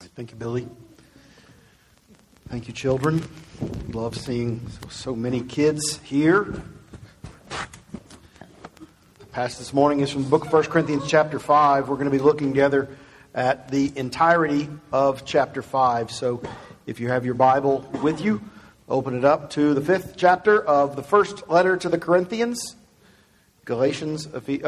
Thank you, Billy. Thank you, children. Love seeing so many kids here. The passage this morning is from the book of 1 Corinthians chapter 5. We're going to be looking together at the entirety of chapter 5. So if you have your Bible with you, open it up to the 5th chapter of the first letter to the Corinthians. Galatians,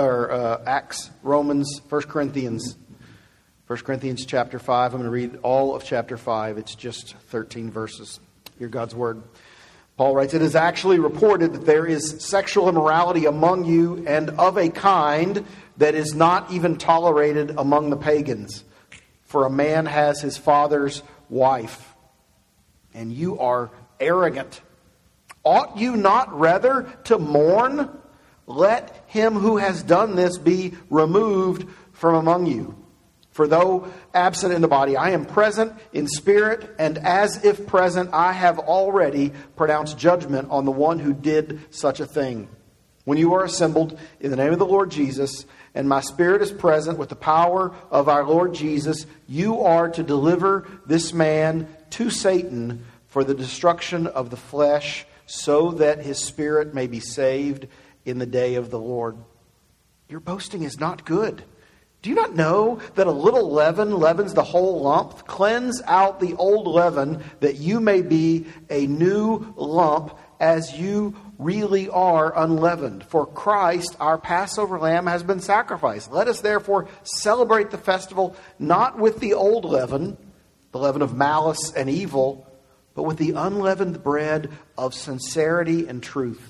Acts, Romans, 1 Corinthians. 1 Corinthians chapter 5. I'm going to read all of chapter 5. It's just 13 verses. Hear God's word. Paul writes, "It is actually reported that there is sexual immorality among you, and of a kind that is not even tolerated among the pagans. For a man has his father's wife, and you are arrogant. Ought you not rather to mourn? Let him who has done this be removed from among you. For though absent in the body, I am present in spirit, and as if present, I have already pronounced judgment on the one who did such a thing. When you are assembled in the name of the Lord Jesus, and my spirit is present with the power of our Lord Jesus, you are to deliver this man to Satan for the destruction of the flesh, so that his spirit may be saved in the day of the Lord. Your boasting is not good. Do you not know that a little leaven leavens the whole lump? Cleanse out the old leaven, that you may be a new lump, as you really are unleavened. For Christ, our Passover lamb, has been sacrificed. Let us therefore celebrate the festival not with the old leaven, the leaven of malice and evil, but with the unleavened bread of sincerity and truth.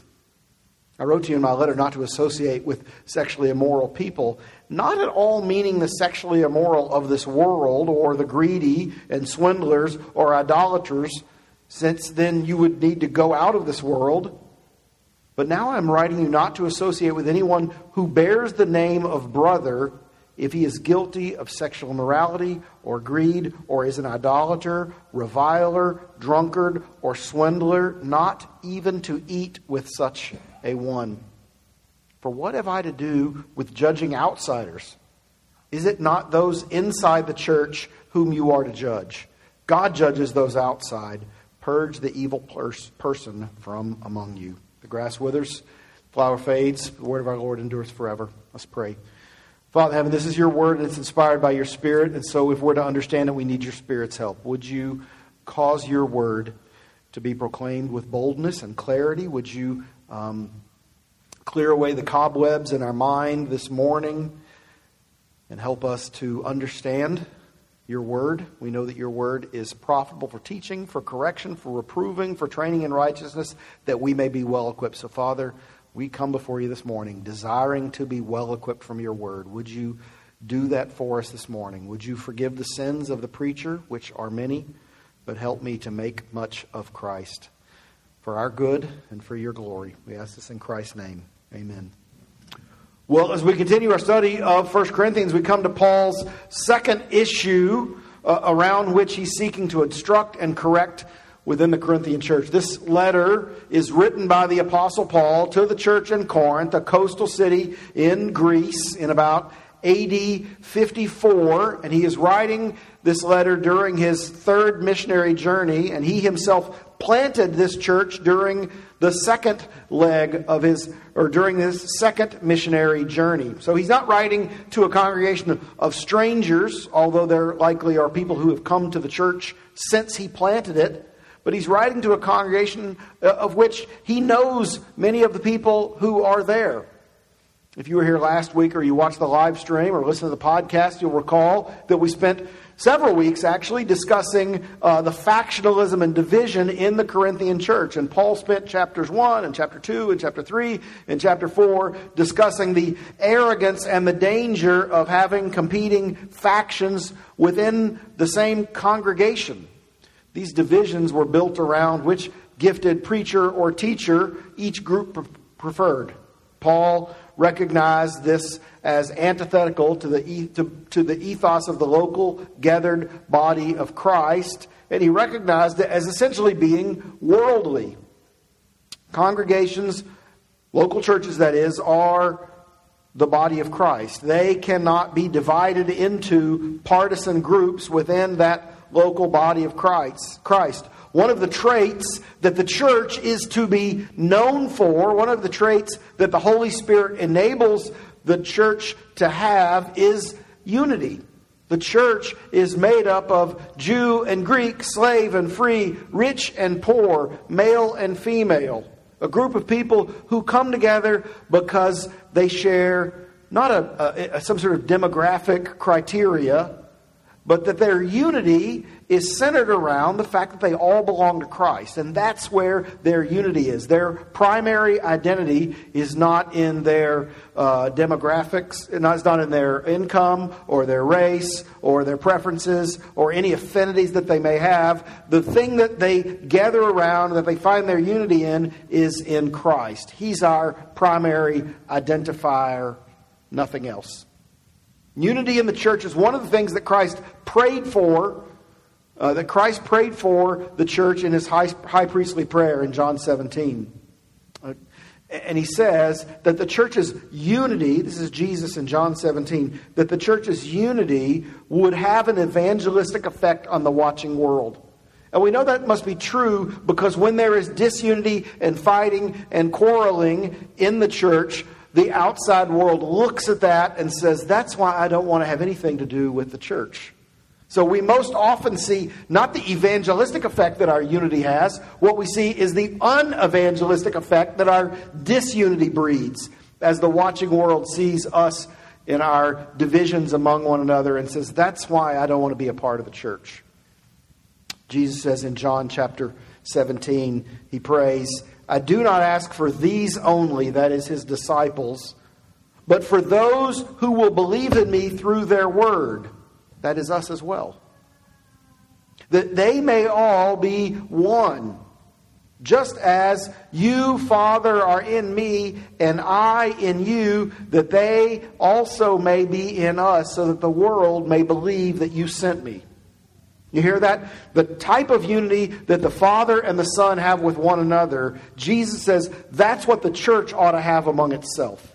I wrote to you in my letter not to associate with sexually immoral people, not at all meaning the sexually immoral of this world, or the greedy and swindlers or idolaters, since then you would need to go out of this world. But now I'm writing you not to associate with anyone who bears the name of brother, if he is guilty of sexual immorality or greed, or is an idolater, reviler, drunkard, or swindler, not even to eat with such a one. For what have I to do with judging outsiders? Is it not those inside the church whom you are to judge? God judges those outside. Purge the evil person from among you." The grass withers, flower fades, the word of our Lord endures forever. Let's pray. Father in heaven, this is your word, and it's inspired by your Spirit. And so if we're to understand it, we need your Spirit's help. Would you cause your word to be proclaimed with boldness and clarity? Would you clear away the cobwebs in our mind this morning and help us to understand your word? We know that your word is profitable for teaching, for correction, for reproving, for training in righteousness, that we may be well equipped. So Father, we come before you this morning desiring to be well equipped from your word. Would you do that for us this morning? Would you forgive the sins of the preacher, which are many, but help me to make much of Christ for our good and for your glory. We ask this in Christ's name. Amen. Well, as we continue our study of 1 Corinthians, we come to Paul's second issue around which he's seeking to instruct and correct within the Corinthian church. This letter is written by the Apostle Paul to the church in Corinth, a coastal city in Greece, in about AD 54. And he is writing this letter during his third missionary journey, and he himself planted this church during the second leg of during his second missionary journey. So he's not writing to a congregation of strangers, although there likely are people who have come to the church since he planted it. But he's writing to a congregation of which he knows many of the people who are there. If you were here last week, or you watched the live stream or listened to the podcast, you'll recall that we spent several weeks actually discussing the factionalism and division in the Corinthian church. And Paul spent chapters 1 and chapter 2 and chapter 3 and chapter 4 discussing the arrogance and the danger of having competing factions within the same congregation. These divisions were built around which gifted preacher or teacher each group preferred. Paul recognized this as antithetical to the ethos of the local gathered body of Christ, and he recognized it as essentially being worldly. Congregations, local churches that is, are the body of Christ. They cannot be divided into partisan groups within that local body of Christ. One of the traits that the church is to be known for, one of the traits that the Holy Spirit enables the church to have is unity. The church is made up of Jew and Greek, slave and free, rich and poor, male and female. A group of people who come together because they share not some sort of demographic criteria, but that their unity is centered around the fact that they all belong to Christ. And that's where their unity is. Their primary identity is not in their demographics, it's not in their income or their race or their preferences or any affinities that they may have. The thing that they gather around, that they find their unity in, is in Christ. He's our primary identifier, nothing else. Unity in the church is one of the things that Christ prayed for, the church in his high priestly prayer in John 17. And he says that the church's unity, this is Jesus in John 17, that the church's unity would have an evangelistic effect on the watching world. And we know that must be true because when there is disunity and fighting and quarreling in the church, the outside world looks at that and says, that's why I don't want to have anything to do with the church. So we most often see not the evangelistic effect that our unity has. What we see is the unevangelistic effect that our disunity breeds as the watching world sees us in our divisions among one another and says, that's why I don't want to be a part of the church. Jesus says in John chapter 17, he prays, I do not ask for these only, that is his disciples, but for those who will believe in me through their word, that is us as well. That they may all be one, just as you, Father, are in me and I in you, that they also may be in us, so that the world may believe that you sent me. You hear that? The type of unity that the Father and the Son have with one another, Jesus says that's what the church ought to have among itself.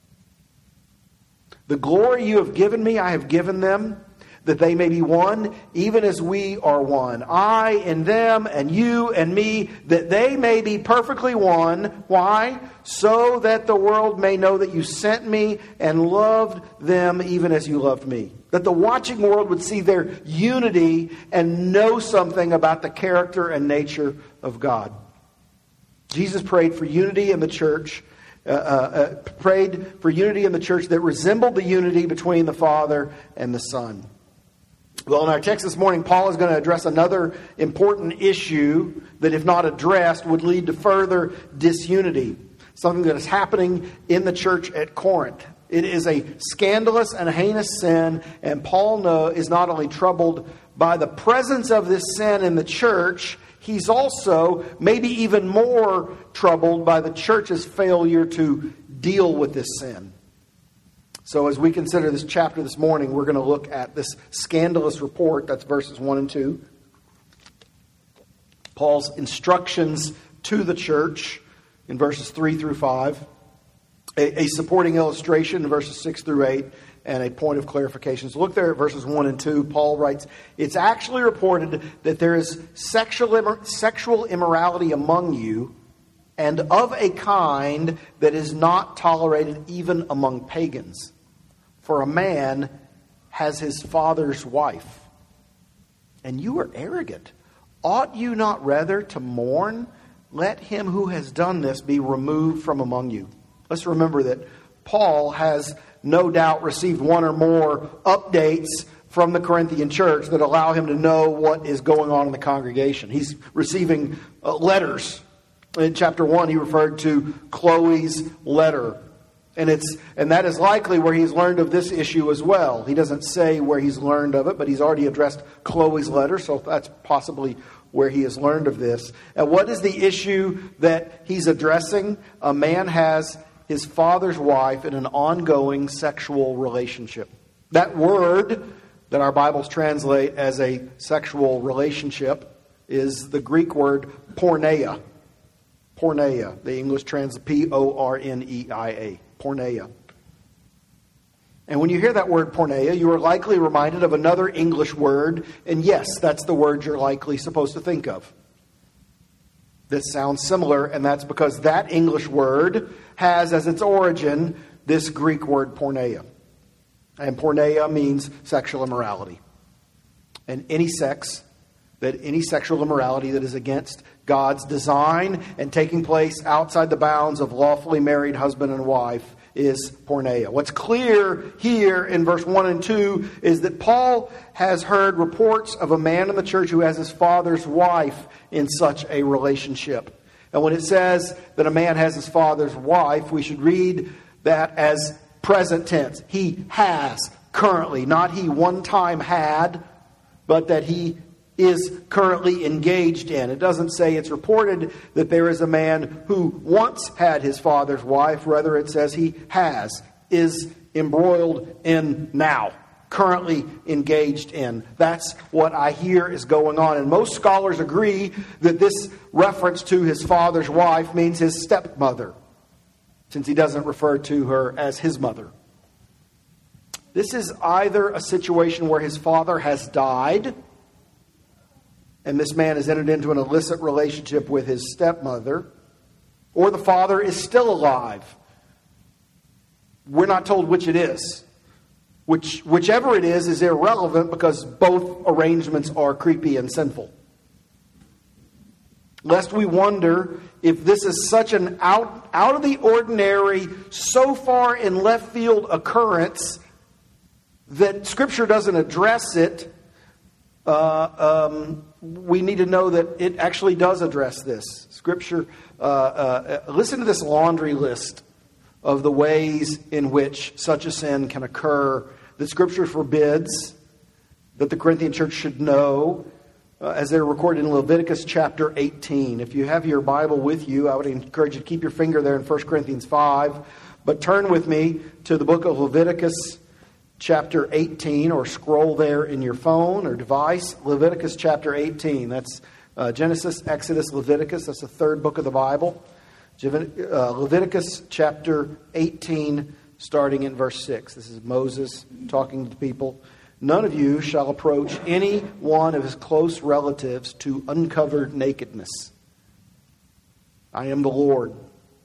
The glory you have given me, I have given them, that they may be one, even as we are one. I in them, and you and me, that they may be perfectly one. Why? So that the world may know that you sent me and loved them even as you loved me. That the watching world would see their unity and know something about the character and nature of God. Jesus prayed for unity in the church. Prayed for unity in the church that resembled the unity between the Father and the Son. Well, in our text this morning, Paul is going to address another important issue that, if not addressed, would lead to further disunity. Something that is happening in the church at Corinth. It is a scandalous and heinous sin, and Paul is not only troubled by the presence of this sin in the church, he's also maybe even more troubled by the church's failure to deal with this sin. So as we consider this chapter this morning, we're going to look at this scandalous report. That's verses 1 and 2. Paul's instructions to the church in verses 3 through 5. A supporting illustration in verses 6 through 8. And a point of clarification. So look there at verses 1 and 2. Paul writes, it's actually reported that there is sexual immorality among you, and of a kind that is not tolerated even among pagans. For a man has his father's wife. And you are arrogant. Ought you not rather to mourn? Let him who has done this be removed from among you. Let's remember that Paul has no doubt received one or more updates from the Corinthian church that allow him to know what is going on in the congregation. He's receiving letters. In chapter 1, he referred to Chloe's letter. And that is likely where he's learned of this issue as well. He doesn't say where he's learned of it, but he's already addressed Chloe's letter, so that's possibly where he has learned of this. And what is the issue that he's addressing? A man has his father's wife in an ongoing sexual relationship. That word that our Bibles translate as a sexual relationship is the Greek word porneia. Porneia. The English translate P-O-R-N-E-I-A. Porneia. And when you hear that word porneia, you are likely reminded of another English word. And yes, that's the word you're likely supposed to think of. This sounds similar, and that's because that English word has as its origin this Greek word porneia. And porneia means sexual immorality. And any sexual immorality that is against God's design and taking place outside the bounds of lawfully married husband and wife is porneia. What's clear here in verse 1 and 2 is that Paul has heard reports of a man in the church who has his father's wife in such a relationship. And when it says that a man has his father's wife, we should read that as present tense. He has currently, not he one time had, but that he is currently engaged in. It doesn't say it's reported that there is a man who once had his father's wife. Rather, it says he is embroiled in now, currently engaged in. That's what I hear is going on. And most scholars agree that this reference to his father's wife means his stepmother, since he doesn't refer to her as his mother. This is either a situation where his father has died, and this man has entered into an illicit relationship with his stepmother, or the father is still alive. We're not told which it is. Whichever it is irrelevant because both arrangements are creepy and sinful. Lest we wonder if this is such an out of the ordinary, so far in left field occurrence that Scripture doesn't address it, we need to know that it actually does address this. Scripture, listen to this laundry list of the ways in which such a sin can occur that Scripture forbids, that the Corinthian church should know, as they're recorded in Leviticus chapter 18. If you have your Bible with you, I would encourage you to keep your finger there in 1 Corinthians 5. But turn with me to the book of Leviticus chapter 18, or scroll there in your phone or device. Leviticus chapter 18. That's Genesis, Exodus, Leviticus. That's the third book of the Bible. Leviticus chapter 18, starting in verse 6. This is Moses talking to the people. None of you shall approach any one of his close relatives to uncovered nakedness. I am the Lord.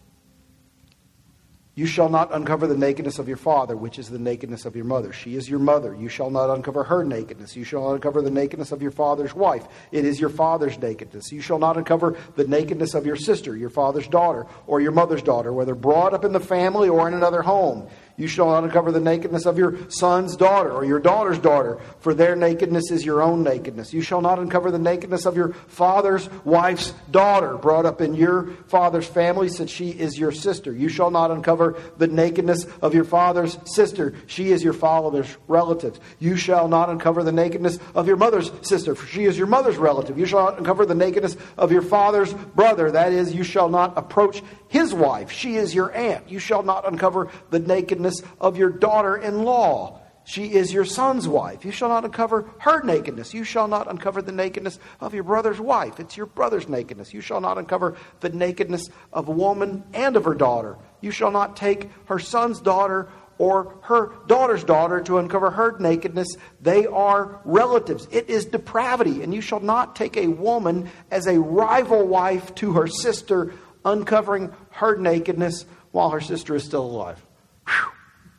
You shall not uncover the nakedness of your father, which is the nakedness of your mother. She is your mother. You shall not uncover her nakedness. You shall not uncover the nakedness of your father's wife. It is your father's nakedness. You shall not uncover the nakedness of your sister, your father's daughter, or your mother's daughter, whether brought up in the family or in another home. You shall not uncover the nakedness of your son's daughter or your daughter's daughter, for their nakedness is your own nakedness. You shall not uncover the nakedness of your father's wife's daughter, brought up in your father's family, since she is your sister. You shall not uncover the nakedness of your father's sister. She is your father's relative. You shall not uncover the nakedness of your mother's sister, for she is your mother's relative. You shall not uncover the nakedness of your father's brother. That is, you shall not approach his wife. She is your aunt. You shall not uncover the nakedness of your daughter-in-law. She is your son's wife. You shall not uncover her nakedness. You shall not uncover the nakedness of your brother's wife. It's your brother's nakedness. You shall not uncover the nakedness of a woman and of her daughter. You shall not take her son's daughter or her daughter's daughter to uncover her nakedness. They are relatives. It is depravity. And you shall not take a woman as a rival wife to her sister, uncovering her nakedness while her sister is still alive. Whew.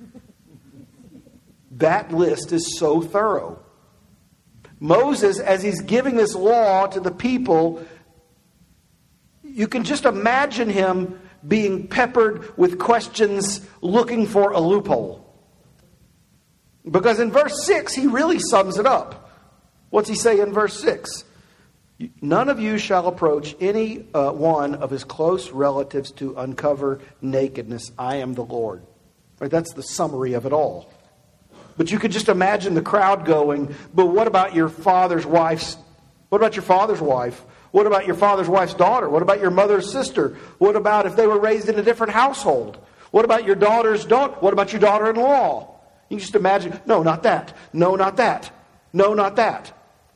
That list is so thorough. Moses, as he's giving this law to the people, you can just imagine him being peppered with questions looking for a loophole. Because in verse 6, he really sums it up. What's he say in verse 6? None of you shall approach any one of his close relatives to uncover nakedness. I am the Lord. Right, that's the summary of it all. But you could just imagine the crowd going, but what about your father's wife's? What about your father's wife? What about your father's wife's daughter? What about your mother's sister? What about if they were raised in a different household? What about your daughter's daughter? What about your daughter-in-law? You can just imagine, no, not that. No, not that. No, not that.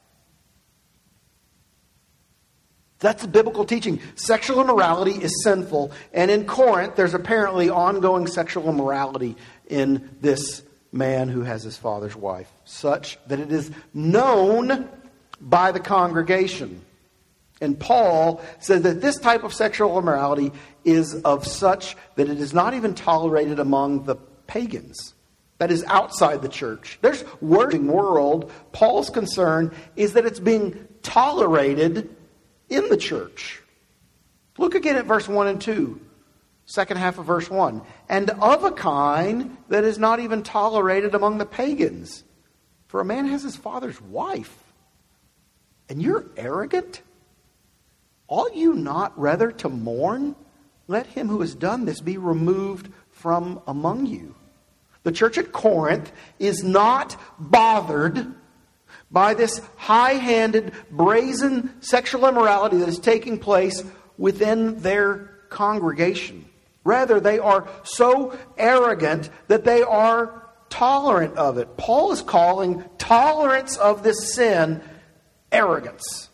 That's the biblical teaching. Sexual immorality is sinful. And in Corinth, there's apparently ongoing sexual immorality in this man who has his father's wife, such that it is known by the congregation. And Paul says that this type of sexual immorality is of such that it is not even tolerated among the pagans. That is outside the church. There's working world. Paul's concern is that it's being tolerated in the church. Look again at verse 1 and 2. Second half of verse 1. And of a kind that is not even tolerated among the pagans. For a man has his father's wife. And you're arrogant? Ought you not rather to mourn? Let him who has done this be removed from among you. The church at Corinth is not bothered by this high-handed, brazen sexual immorality that is taking place within their congregation. Rather, they are so arrogant that they are tolerant of it. Paul is calling tolerance of this sin arrogance.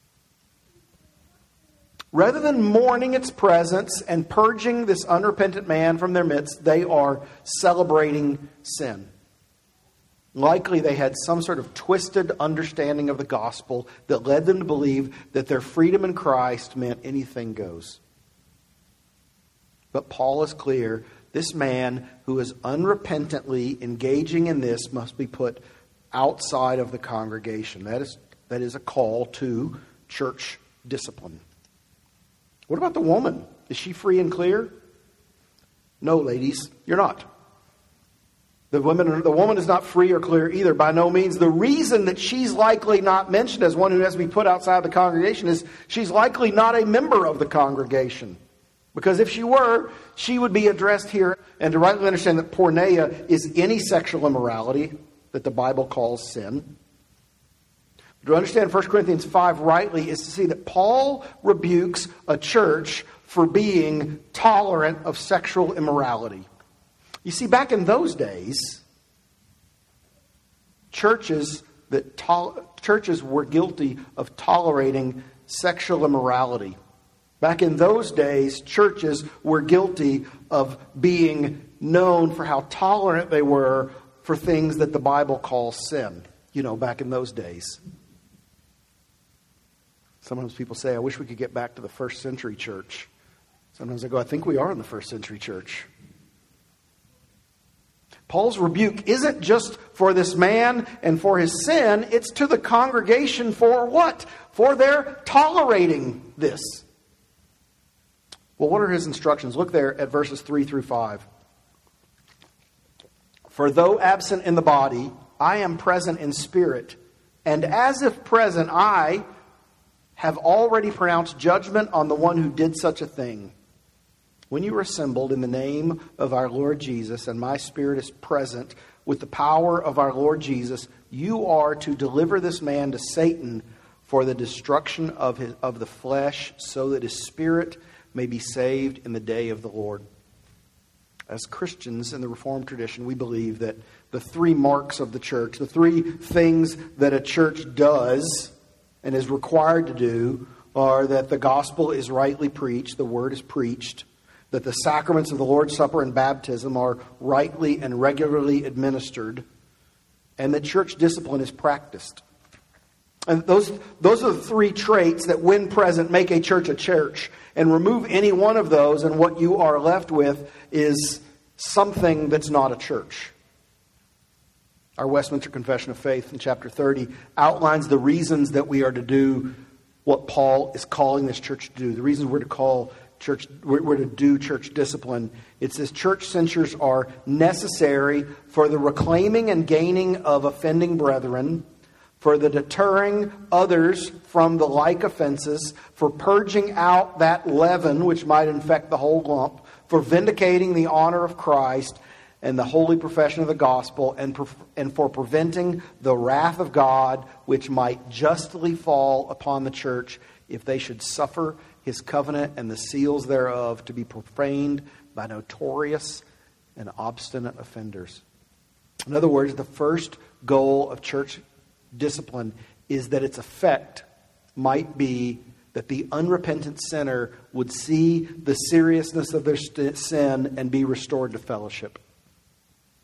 Rather than mourning its presence and purging this unrepentant man from their midst, they are celebrating sin. Likely they had some sort of twisted understanding of the gospel that led them to believe that their freedom in Christ meant anything goes. But Paul is clear, this man who is unrepentantly engaging in this must be put outside of the congregation. That is a call to church discipline. What about the woman? Is she free and clear? No, ladies, you're not. The woman is not free or clear either, by no means. The reason that she's likely not mentioned as one who has to be put outside the congregation is she's likely not a member of the congregation. Because if she were, she would be addressed here. And to rightly understand that porneia is any sexual immorality that the Bible calls sin. To understand 1 Corinthians 5 rightly is to see that Paul rebukes a church for being tolerant of sexual immorality. You see, back in those days, churches were guilty of tolerating sexual immorality. Back in those days, churches were guilty of being known for how tolerant they were for things that the Bible calls sin. You know, back in those days. Sometimes people say, I wish we could get back to the first century church. Sometimes I go, I think we are in the first century church. Paul's rebuke isn't just for this man and for his sin. It's to the congregation for what? For their tolerating this. Well, what are his instructions? Look there at verses 3 through 5. For though absent in the body, I am present in spirit. And as if present, I have already pronounced judgment on the one who did such a thing. When you are assembled in the name of our Lord Jesus, and my spirit is present with the power of our Lord Jesus, you are to deliver this man to Satan for the destruction of the flesh, so that his spirit may be saved in the day of the Lord. As Christians in the Reformed tradition, we believe that the three marks of the church, the three things that a church does and is required to do, are that the gospel is rightly preached, the word is preached, that the sacraments of the Lord's Supper and baptism are rightly and regularly administered, and that church discipline is practiced. And those are the three traits that, when present, make a church. And remove any one of those, and what you are left with is something that's not a church. Our Westminster Confession of Faith in chapter 30 outlines the reasons that we are to do what Paul is calling this church to do. The reasons we're to do church discipline. It says church censures are necessary for the reclaiming and gaining of offending brethren, for the deterring others from the like offenses, for purging out that leaven which might infect the whole lump, for vindicating the honor of Christ and the holy profession of the gospel, and for preventing the wrath of God which might justly fall upon the church if they should suffer his covenant and the seals thereof to be profaned by notorious and obstinate offenders. In other words, the first goal of church discipline is that its effect might be that the unrepentant sinner would see the seriousness of their sin and be restored to fellowship.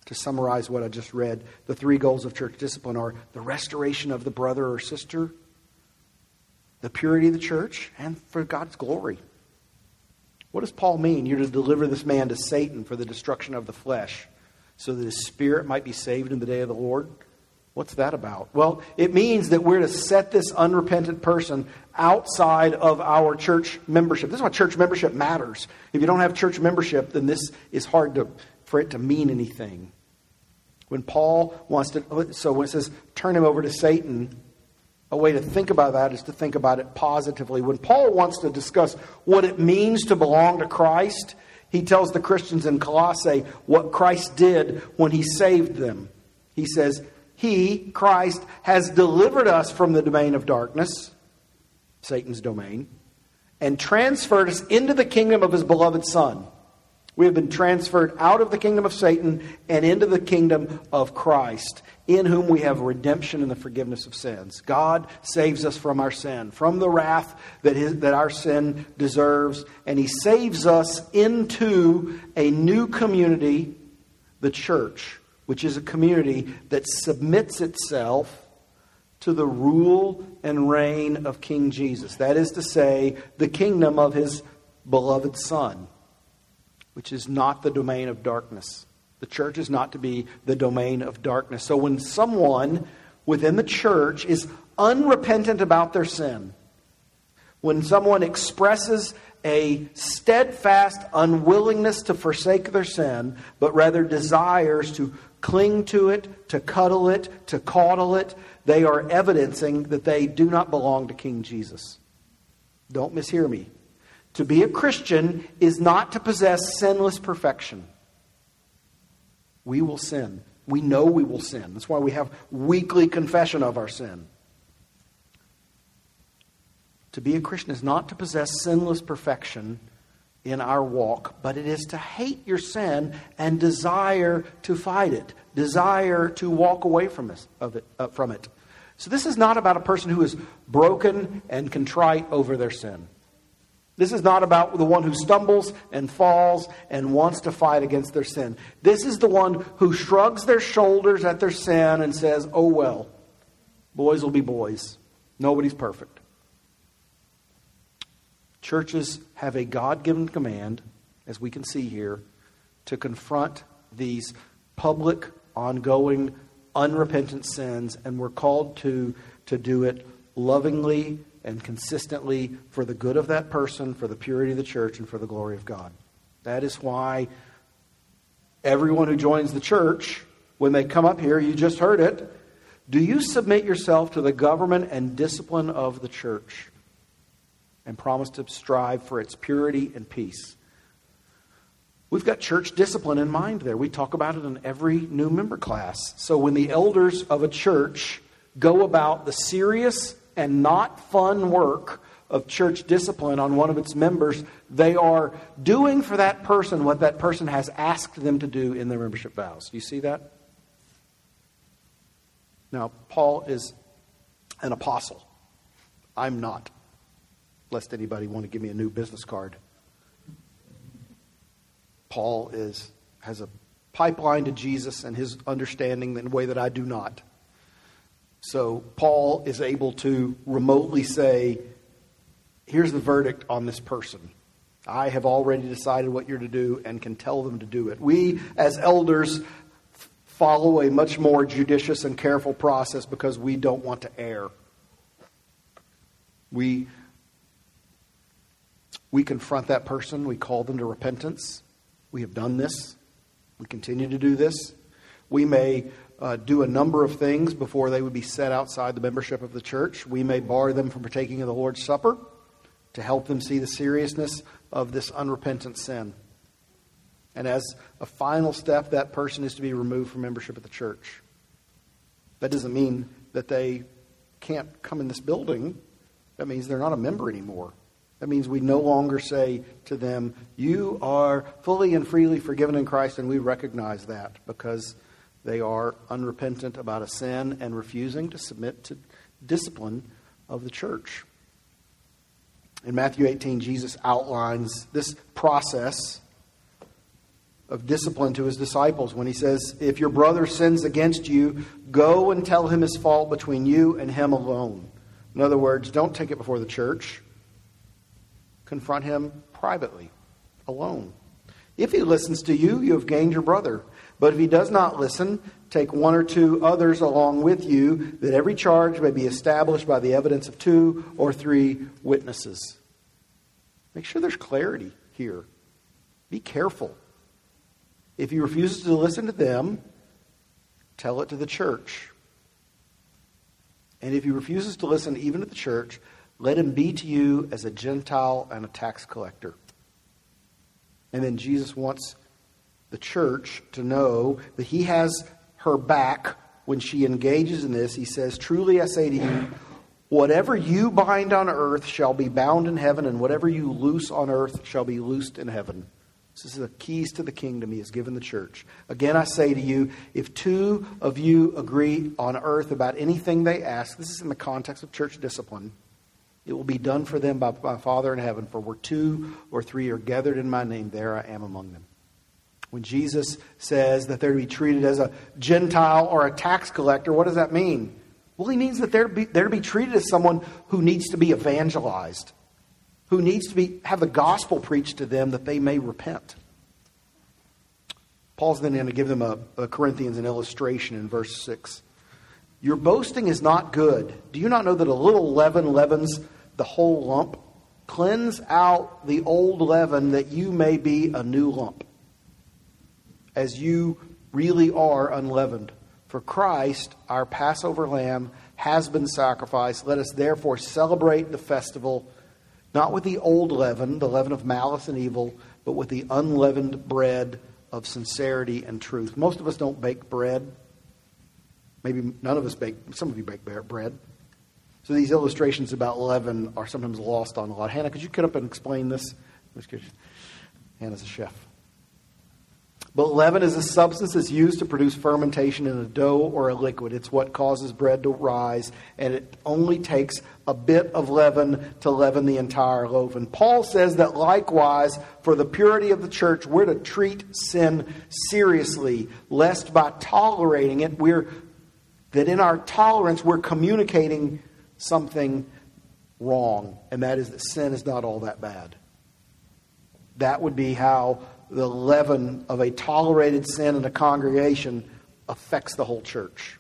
to summarize what I just read, the three goals of church discipline are the restoration of the brother or sister, the purity of the church, and for God's glory. What does Paul mean? You're to deliver this man to Satan for the destruction of the flesh, so that his spirit might be saved in the day of the Lord. What's that about? Well, it means that we're to set this unrepentant person outside of our church membership. This is why church membership matters. If you don't have church membership, then this is hard for it to mean anything. When Paul wants to, so when it says turn him over to Satan, a way to think about that is to think about it positively. When Paul wants to discuss what it means to belong to Christ, he tells the Christians in Colossae what Christ did when he saved them. He says, He, Christ, has delivered us from the domain of darkness, Satan's domain, and transferred us into the kingdom of His beloved Son. We have been transferred out of the kingdom of Satan and into the kingdom of Christ, in whom we have redemption and the forgiveness of sins. God saves us from our sin, from the wrath that our sin deserves, and He saves us into a new community, the church, which is a community that submits itself to the rule and reign of King Jesus. That is to say, the kingdom of His beloved Son, which is not the domain of darkness. The church is not to be the domain of darkness. So when someone within the church is unrepentant about their sin, when someone expresses a steadfast unwillingness to forsake their sin, but rather desires to cling to it, to cuddle it, to coddle it, they are evidencing that they do not belong to King Jesus. Don't mishear me. To be a Christian is not to possess sinless perfection. We will sin. We know we will sin. That's why we have weekly confession of our sin. To be a Christian is not to possess sinless perfection in our walk, but it is to hate your sin and desire to fight it, desire to walk away from it. So this is not about a person who is broken and contrite over their sin. This is not about the one who stumbles and falls and wants to fight against their sin. This is the one who shrugs their shoulders at their sin and says, oh well, boys will be boys. Nobody's perfect. Churches have a God-given command, as we can see here, to confront these public, ongoing, unrepentant sins, and we're called to do it lovingly and consistently for the good of that person, for the purity of the church, and for the glory of God. That is why everyone who joins the church, when they come up here, you just heard it, do you submit yourself to the government and discipline of the church and promise to strive for its purity and peace? We've got church discipline in mind there. We talk about it in every new member class. So when the elders of a church go about the serious and not fun work of church discipline on one of its members, they are doing for that person what that person has asked them to do in their membership vows. Do you see that? Now, Paul is an apostle. I'm not. Lest anybody want to give me a new business card. Paul has a pipeline to Jesus and his understanding in a way that I do not. So Paul is able to remotely say, here's the verdict on this person. I have already decided what you're to do and can tell them to do it. We, as elders, follow a much more judicious and careful process because we don't want to err. We confront that person. We call them to repentance. We have done this. We continue to do this. We may do a number of things before they would be set outside the membership of the church. We may bar them from partaking of the Lord's Supper to help them see the seriousness of this unrepentant sin. And as a final step, that person is to be removed from membership of the church. That doesn't mean that they can't come in this building. That means they're not a member anymore. That means we no longer say to them, you are fully and freely forgiven in Christ, and we recognize that because they are unrepentant about a sin and refusing to submit to discipline of the church. In Matthew 18, Jesus outlines this process of discipline to his disciples when he says, if your brother sins against you, go and tell him his fault between you and him alone. In other words, don't take it before the church. Confront him privately, alone. If he listens to you, you have gained your brother. But if he does not listen, take one or two others along with you, that every charge may be established by the evidence of 2 or 3 witnesses. Make sure there's clarity here. Be careful. If he refuses to listen to them, tell it to the church. And if he refuses to listen even to the church, let him be to you as a Gentile and a tax collector. And then Jesus wants the church to know that he has her back when she engages in this. He says, truly I say to you, whatever you bind on earth shall be bound in heaven, and whatever you loose on earth shall be loosed in heaven. This is the keys to the kingdom he has given the church. Again, I say to you, if 2 of you agree on earth about anything they ask, this is in the context of church discipline, it will be done for them by my Father in heaven. For where 2 or 3 are gathered in my name, there I am among them. When Jesus says that they're to be treated as a Gentile or a tax collector, what does that mean? Well, he means that they're to be treated as someone who needs to be evangelized, who needs to have the gospel preached to them that they may repent. Paul's then going to give them a Corinthians an illustration in verse 6. Your boasting is not good. Do you not know that a little leaven leavens the whole lump? Cleanse out the old leaven that you may be a new lump, as you really are unleavened. For Christ, our Passover lamb, has been sacrificed. Let us therefore celebrate the festival, not with the old leaven, the leaven of malice and evil, but with the unleavened bread of sincerity and truth. Most of us don't bake bread. Maybe none of us bake. Some of you bake bread. So these illustrations about leaven are sometimes lost on a lot. Hannah, could you get up and explain this? Hannah's a chef. But leaven is a substance that's used to produce fermentation in a dough or a liquid. It's what causes bread to rise, and it only takes a bit of leaven to leaven the entire loaf. And Paul says that likewise, for the purity of the church, we're to treat sin seriously, lest by tolerating it, that in our tolerance we're communicating something wrong, and that is that sin is not all that bad. That would be how the leaven of a tolerated sin in a congregation affects the whole church.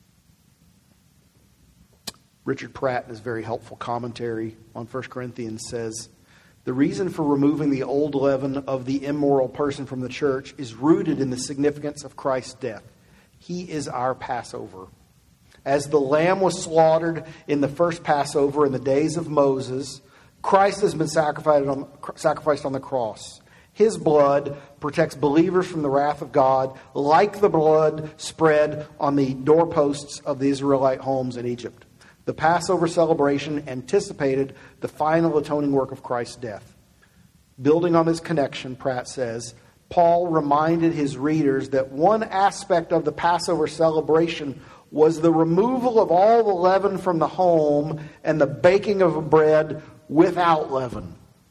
Richard Pratt, in his very helpful commentary on 1 Corinthians, says, the reason for removing the old leaven of the immoral person from the church is rooted in the significance of Christ's death. He is our Passover. As the lamb was slaughtered in the first Passover in the days of Moses, Christ has been sacrificed on the cross. His blood protects believers from the wrath of God, like the blood spread on the doorposts of the Israelite homes in Egypt. The Passover celebration anticipated the final atoning work of Christ's death. Building on this connection, Pratt says, Paul reminded his readers that one aspect of the Passover celebration was the removal of all the leaven from the home and the baking of bread without leaven.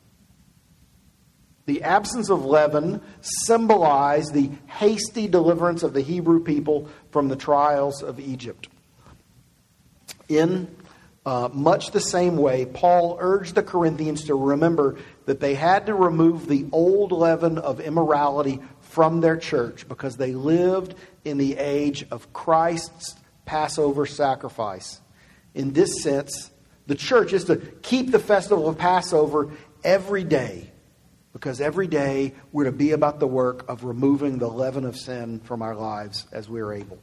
The absence of leaven symbolized the hasty deliverance of the Hebrew people from the trials of Egypt. In much the same way, Paul urged the Corinthians to remember that they had to remove the old leaven of immorality from their church because they lived in the age of Christ's Passover sacrifice. In this sense, the church is to keep the festival of Passover every day, because every day we're to be about the work of removing the leaven of sin from our lives as we are able.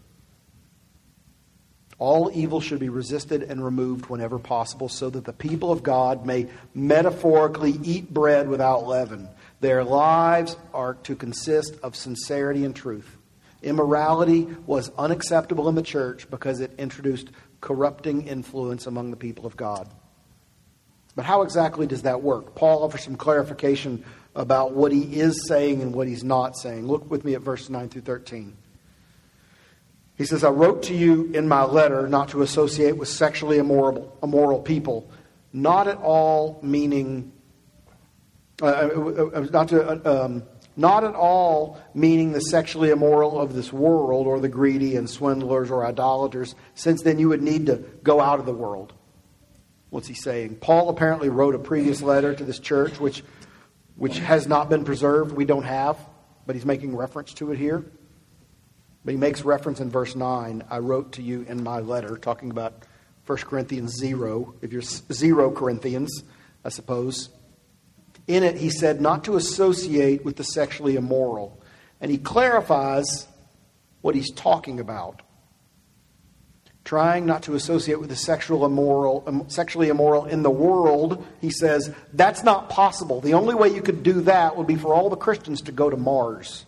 All evil should be resisted and removed whenever possible so that the people of God may metaphorically eat bread without leaven. Their lives are to consist of sincerity and truth. Immorality was unacceptable in the church because it introduced corrupting influence among the people of God. But how exactly does that work? Paul offers some clarification about what he is saying and what he's not saying. Look with me at verses 9 through 13. He says, I wrote to you in my letter not to associate with sexually immoral people, not at all meaning, not to Not at all meaning the sexually immoral of this world, or the greedy and swindlers or idolaters, since then you would need to go out of the world. What's he saying? Paul apparently wrote a previous letter to this church, which has not been preserved. We don't have, but he's making reference to it here. But he makes reference in verse 9. I wrote to you in my letter, talking about 1 Corinthians 0, if you're 0 Corinthians, I suppose. In it, he said not to associate with the sexually immoral. And he clarifies what he's talking about. Trying not to associate with the sexually immoral in the world, he says, that's not possible. The only way you could do that would be for all the Christians to go to Mars.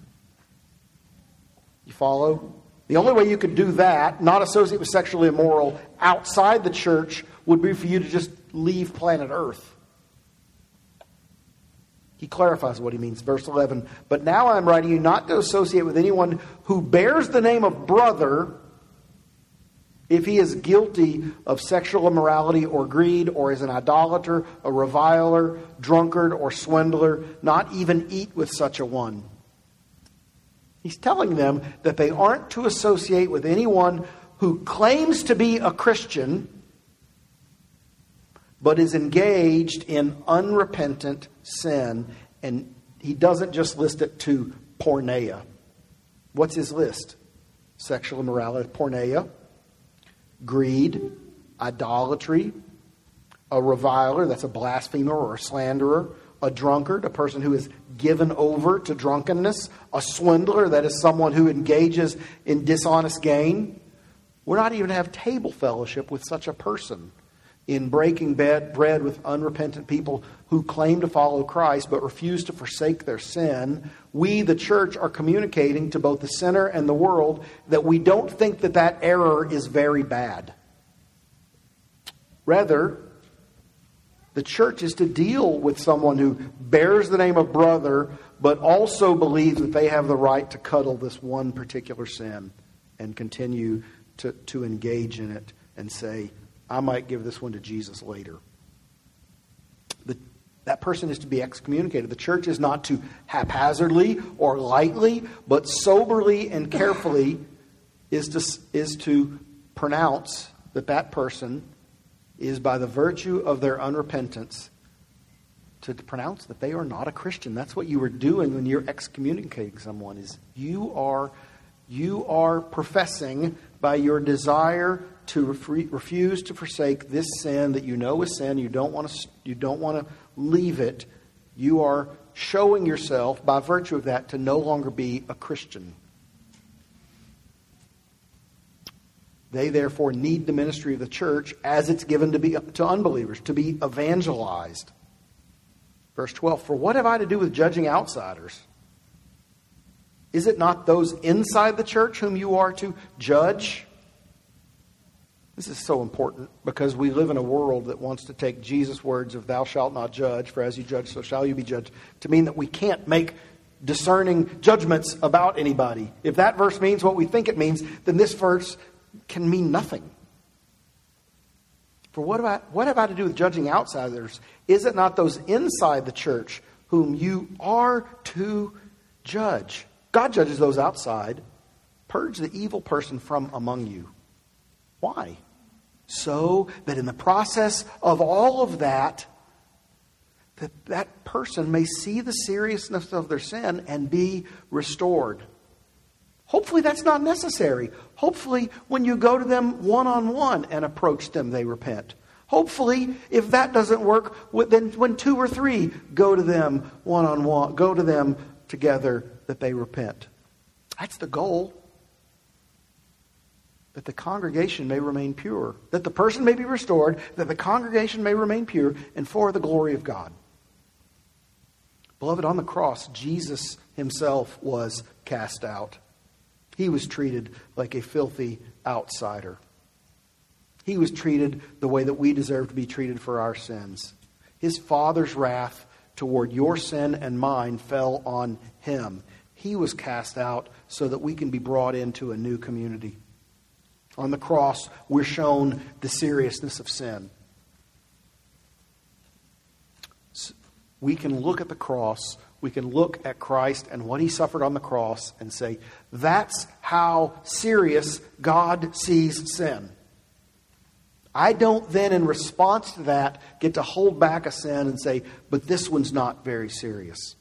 You follow? The only way you could do that, not associate with sexually immoral outside the church, would be for you to just leave planet Earth. He clarifies what he means. Verse 11, but now I'm writing you not to associate with anyone who bears the name of brother if he is guilty of sexual immorality or greed, or is an idolater, a reviler, drunkard, or swindler, not even eat with such a one. He's telling them that they aren't to associate with anyone who claims to be a Christian, but is engaged in unrepentant sin. And he doesn't just list it to porneia. What's his list? Sexual immorality, porneia, greed, idolatry, a reviler, that's a blasphemer or a slanderer, a drunkard, a person who is given over to drunkenness, a swindler, that is someone who engages in dishonest gain. We're not even to have table fellowship with such a person in breaking bread with unrepentant people who claim to follow Christ but refuse to forsake their sin. We, the church, are communicating to both the sinner and the world that we don't think that that error is very bad. Rather, the church is to deal with someone who bears the name of brother but also believes that they have the right to cuddle this one particular sin and continue to engage in it and say, I might give this one to Jesus later. That person is to be excommunicated. The church is not to haphazardly or lightly, but soberly and carefully is to pronounce that person is, by the virtue of their unrepentance, to pronounce that they are not a Christian. That's what you are doing when you're excommunicating someone. Is you are professing by your desire to refuse to forsake this sin that you know is sin. You don't want to leave it. You are showing yourself by virtue of that to no longer be a Christian. They therefore need the ministry of the church as it's given to unbelievers, to be evangelized. Verse 12, for what have I to do with judging outsiders? Is it not those inside the church whom you are to judge? This is so important because we live in a world that wants to take Jesus' words of thou shalt not judge, for as you judge, so shall you be judged, to mean that we can't make discerning judgments about anybody. If that verse means what we think it means, then this verse can mean nothing. For what have I to do with judging outsiders? Is it not those inside the church whom you are to judge? God judges those outside. Purge the evil person from among you. Why? So that in the process of all of that person may see the seriousness of their sin and be restored. Hopefully that's not necessary. Hopefully when you go to them one-on-one and approach them, they repent. Hopefully, if that doesn't work, then when 2 or 3 go to them one-on-one, go to them together, that they repent. That's the goal. That the congregation may remain pure. That the person may be restored. That the congregation may remain pure. And for the glory of God. Beloved, on the cross, Jesus himself was cast out. He was treated like a filthy outsider. He was treated the way that we deserve to be treated for our sins. His Father's wrath toward your sin and mine fell on him. He was cast out so that we can be brought into a new community. On the cross, we're shown the seriousness of sin. We can look at the cross, we can look at Christ and what He suffered on the cross and say, that's how serious God sees sin. I don't then, in response to that, get to hold back a sin and say, but this one's not very serious.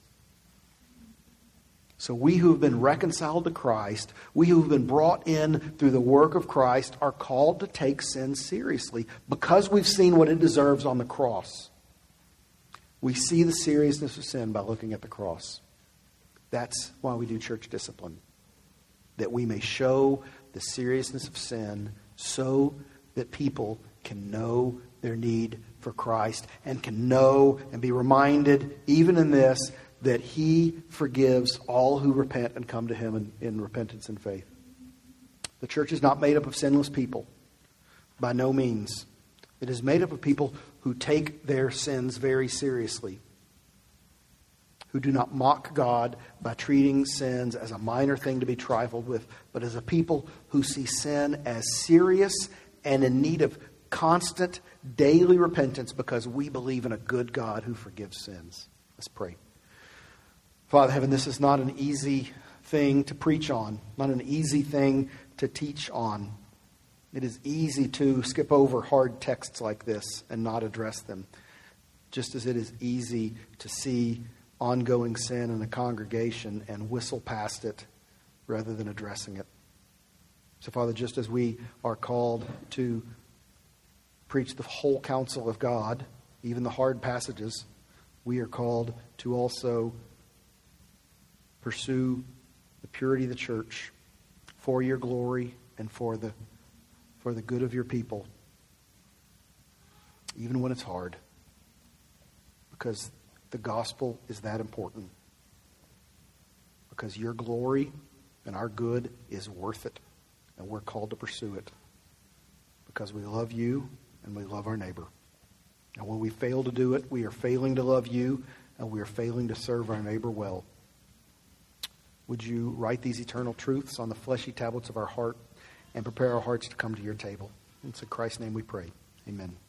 So we who have been reconciled to Christ, we who have been brought in through the work of Christ, are called to take sin seriously because we've seen what it deserves on the cross. We see the seriousness of sin by looking at the cross. That's why we do church discipline. That we may show the seriousness of sin so that people can know their need for Christ and can know and be reminded, even in this, that He forgives all who repent and come to Him in repentance and faith. The church is not made up of sinless people. By no means. It is made up of people who take their sins very seriously, who do not mock God by treating sins as a minor thing to be trifled with, but as a people who see sin as serious and in need of constant daily repentance because we believe in a good God who forgives sins. Let's pray. Father in heaven, this is not an easy thing to preach on, not an easy thing to teach on. It is easy to skip over hard texts like this and not address them, just as it is easy to see ongoing sin in a congregation and whistle past it rather than addressing it. So, Father, just as we are called to preach the whole counsel of God, even the hard passages, we are called to also pursue the purity of the church for your glory and for the good of your people, even when it's hard, because the gospel is that important, because your glory and our good is worth it, and we're called to pursue it, because we love you and we love our neighbor. And when we fail to do it, we are failing to love you and we are failing to serve our neighbor well. Would you write these eternal truths on the fleshy tablets of our heart and prepare our hearts to come to your table? It's in Christ's name we pray. Amen.